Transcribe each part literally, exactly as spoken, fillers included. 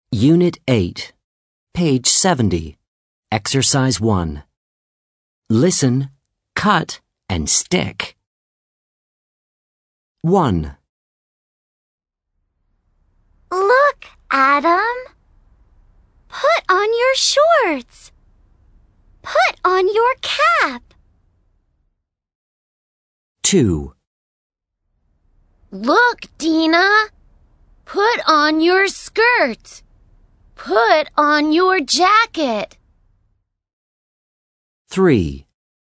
Unit eight, page seventy, Exercise one. Listen, cut, and stick. one. Look, Adam. Put on your shorts. Put on your cap. two. Look, Dina. Put on your skirt. Put on your jacket. three.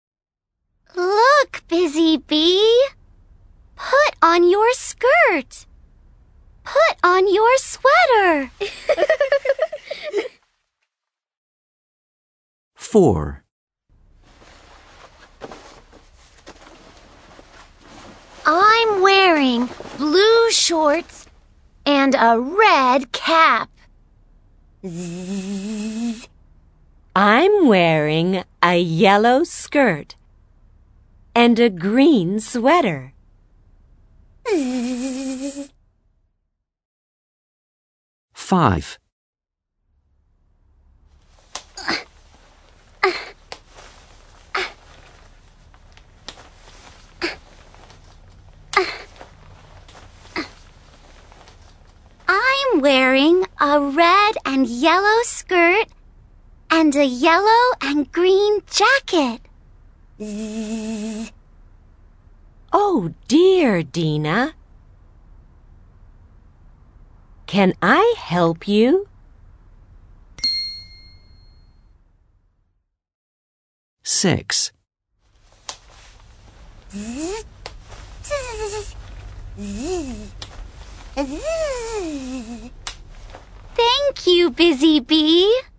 Look, Busy Bee. Put on your skirt. Put on your sweater. four. I'm wearing blue shorts and a red cap. Zzz. I'm wearing a yellow skirt and a green sweater. Zzz. five. I'm wearing a red and yellow skirt and a yellow and green jacket. Zzz. Oh dear, Dina. Can I help you? six. Zzz. Zzz. Zzz. Zzz. Thank you, Busy Bee.